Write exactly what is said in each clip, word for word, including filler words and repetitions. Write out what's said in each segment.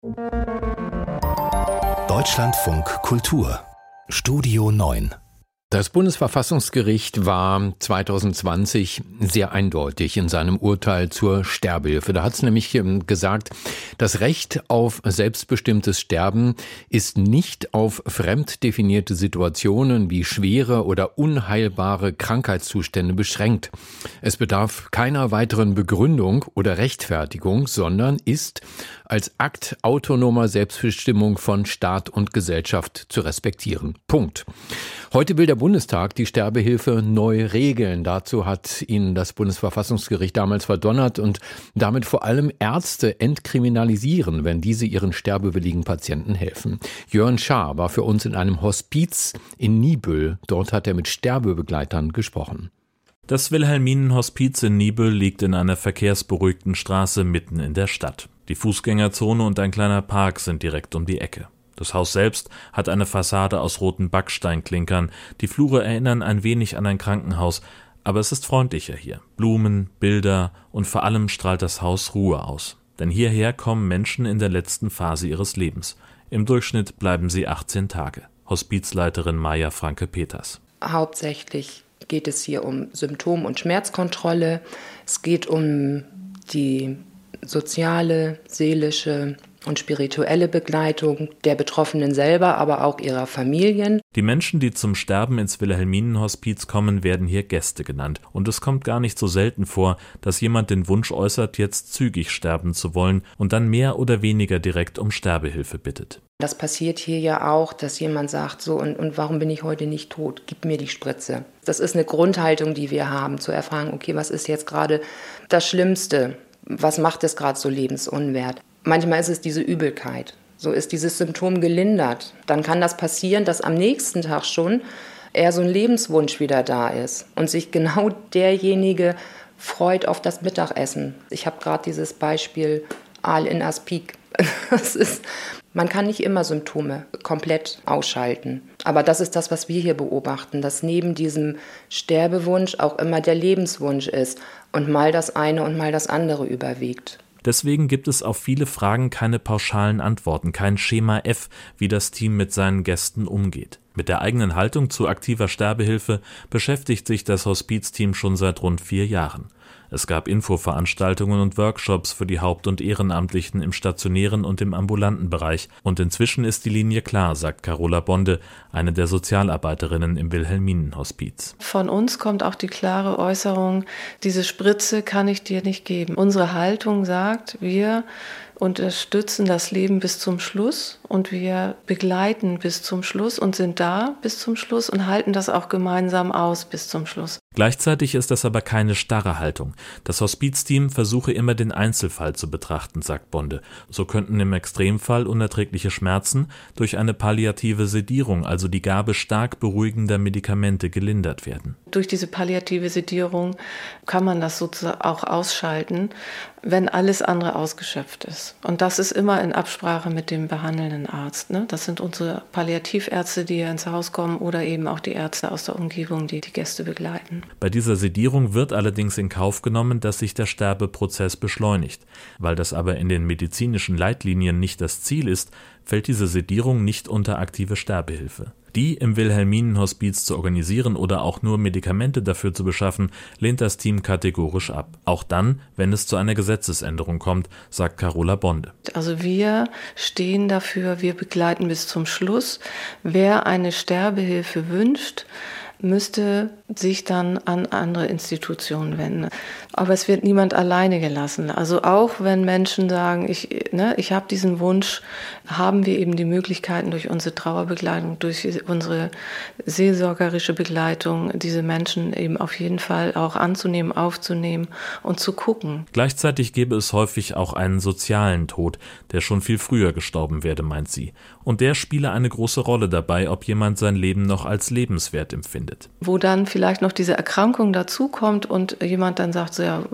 Deutschlandfunk Kultur Studio neun. Das Bundesverfassungsgericht war zwanzig zwanzig sehr eindeutig in seinem Urteil zur Sterbehilfe. Da hat es nämlich gesagt, das Recht auf selbstbestimmtes Sterben ist nicht auf fremd definierte Situationen wie schwere oder unheilbare Krankheitszustände beschränkt. Es bedarf keiner weiteren Begründung oder Rechtfertigung, sondern ist als Akt autonomer Selbstbestimmung von Staat und Gesellschaft zu respektieren. Punkt. Heute will der Bundestag die Sterbehilfe neu regeln. Dazu hat ihn das Bundesverfassungsgericht damals verdonnert und damit vor allem Ärzte entkriminalisieren, wenn diese ihren sterbewilligen Patienten helfen. Jörn Schaar war für uns in einem Hospiz in Niebüll. Dort hat er mit Sterbebegleitern gesprochen. Das Wilhelminen-Hospiz in Niebüll liegt in einer verkehrsberuhigten Straße mitten in der Stadt. Die Fußgängerzone und ein kleiner Park sind direkt um die Ecke. Das Haus selbst hat eine Fassade aus roten Backsteinklinkern. Die Flure erinnern ein wenig an ein Krankenhaus, aber es ist freundlicher hier. Blumen, Bilder und vor allem strahlt das Haus Ruhe aus. Denn hierher kommen Menschen in der letzten Phase ihres Lebens. Im Durchschnitt bleiben sie achtzehn Tage. Hospizleiterin Maja Franke-Peters. Hauptsächlich geht es hier um Symptom- und Schmerzkontrolle. Es geht um die soziale, seelische und spirituelle Begleitung der Betroffenen selber, aber auch ihrer Familien. Die Menschen, die zum Sterben ins Wilhelminen-Hospiz kommen, werden hier Gäste genannt. Und es kommt gar nicht so selten vor, dass jemand den Wunsch äußert, jetzt zügig sterben zu wollen und dann mehr oder weniger direkt um Sterbehilfe bittet. Das passiert hier ja auch, dass jemand sagt, so und, und warum bin ich heute nicht tot? Gib mir die Spritze. Das ist eine Grundhaltung, die wir haben, zu erfragen, okay, was ist jetzt gerade das Schlimmste? Was macht es gerade so lebensunwert? Manchmal ist es diese Übelkeit. So ist dieses Symptom gelindert. Dann kann das passieren, dass am nächsten Tag schon eher so ein Lebenswunsch wieder da ist und sich genau derjenige freut auf das Mittagessen. Ich habe gerade dieses Beispiel Aal in Aspik. Das ist, man kann nicht immer Symptome komplett ausschalten. Aber das ist das, was wir hier beobachten, dass neben diesem Sterbewunsch auch immer der Lebenswunsch ist und mal das eine und mal das andere überwiegt. Deswegen gibt es auf viele Fragen keine pauschalen Antworten, kein Schema F, wie das Team mit seinen Gästen umgeht. Mit der eigenen Haltung zu aktiver Sterbehilfe beschäftigt sich das Hospizteam schon seit rund vier Jahren. Es gab Infoveranstaltungen und Workshops für die Haupt- und Ehrenamtlichen im stationären und im ambulanten Bereich. Und inzwischen ist die Linie klar, sagt Carola Bonde, eine der Sozialarbeiterinnen im Wilhelminen-Hospiz. Von uns kommt auch die klare Äußerung, diese Spritze kann ich dir nicht geben. Unsere Haltung sagt, wir unterstützen das Leben bis zum Schluss und wir begleiten bis zum Schluss und sind da bis zum Schluss und halten das auch gemeinsam aus bis zum Schluss. Gleichzeitig ist das aber keine starre Haltung. Das Hospizteam versuche immer den Einzelfall zu betrachten, sagt Bonde. So könnten im Extremfall unerträgliche Schmerzen durch eine palliative Sedierung, also die Gabe stark beruhigender Medikamente, gelindert werden. Durch diese palliative Sedierung kann man das sozusagen auch ausschalten, wenn alles andere ausgeschöpft ist. Und das ist immer in Absprache mit dem behandelnden Arzt. Ne? Das sind unsere Palliativärzte, die hier ins Haus kommen oder eben auch die Ärzte aus der Umgebung, die die Gäste begleiten. Bei dieser Sedierung wird allerdings in Kauf genommen, dass sich der Sterbeprozess beschleunigt. Weil das aber in den medizinischen Leitlinien nicht das Ziel ist, fällt diese Sedierung nicht unter aktive Sterbehilfe. Die im Wilhelminen-Hospiz zu organisieren oder auch nur Medikamente dafür zu beschaffen, lehnt das Team kategorisch ab. Auch dann, wenn es zu einer Gesetzesänderung kommt, sagt Carola Bonde. Also wir stehen dafür, wir begleiten bis zum Schluss. Wer eine Sterbehilfe wünscht, müsste sich dann an andere Institutionen wenden. Aber es wird niemand alleine gelassen. Also auch wenn Menschen sagen, ich, ne, ich habe diesen Wunsch, haben wir eben die Möglichkeiten durch unsere Trauerbegleitung, durch unsere seelsorgerische Begleitung, diese Menschen eben auf jeden Fall auch anzunehmen, aufzunehmen und zu gucken. Gleichzeitig gäbe es häufig auch einen sozialen Tod, der schon viel früher gestorben werde, meint sie. Und der spiele eine große Rolle dabei, ob jemand sein Leben noch als lebenswert empfindet. Wo dann vielleicht noch diese Erkrankung dazukommt und jemand dann sagt, so ja,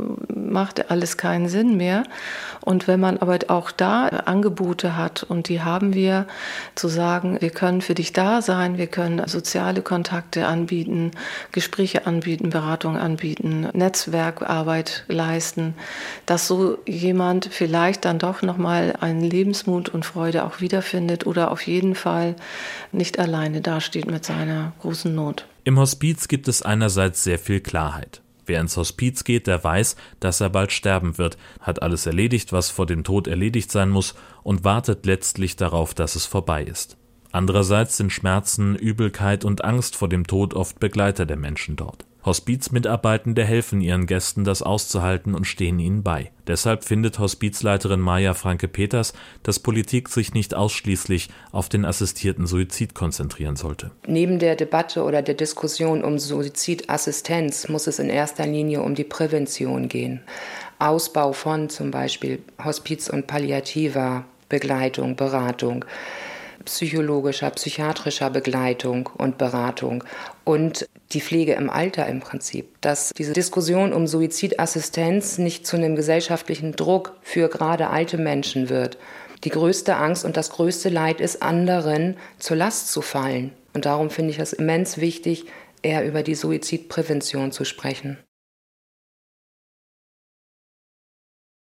macht alles keinen Sinn mehr. Und wenn man aber auch da Angebote hat, und die haben wir, zu sagen, wir können für dich da sein, wir können soziale Kontakte anbieten, Gespräche anbieten, Beratung anbieten, Netzwerkarbeit leisten, dass so jemand vielleicht dann doch nochmal einen Lebensmut und Freude auch wiederfindet oder auf jeden Fall nicht alleine dasteht mit seiner großen Not. Im Hospiz gibt es einerseits sehr viel Klarheit. Wer ins Hospiz geht, der weiß, dass er bald sterben wird, hat alles erledigt, was vor dem Tod erledigt sein muss, und wartet letztlich darauf, dass es vorbei ist. Andererseits sind Schmerzen, Übelkeit und Angst vor dem Tod oft Begleiter der Menschen dort. Hospizmitarbeitende helfen ihren Gästen, das auszuhalten, und stehen ihnen bei. Deshalb findet Hospizleiterin Maja Franke-Peters, dass Politik sich nicht ausschließlich auf den assistierten Suizid konzentrieren sollte. Neben der Debatte oder der Diskussion um Suizidassistenz muss es in erster Linie um die Prävention gehen. Ausbau von zum Beispiel Hospiz- und palliativer Begleitung, Beratung, psychologischer, psychiatrischer Begleitung und Beratung und die Pflege im Alter im Prinzip. Dass diese Diskussion um Suizidassistenz nicht zu einem gesellschaftlichen Druck für gerade alte Menschen wird. Die größte Angst und das größte Leid ist, anderen zur Last zu fallen. Und darum finde ich es immens wichtig, eher über die Suizidprävention zu sprechen.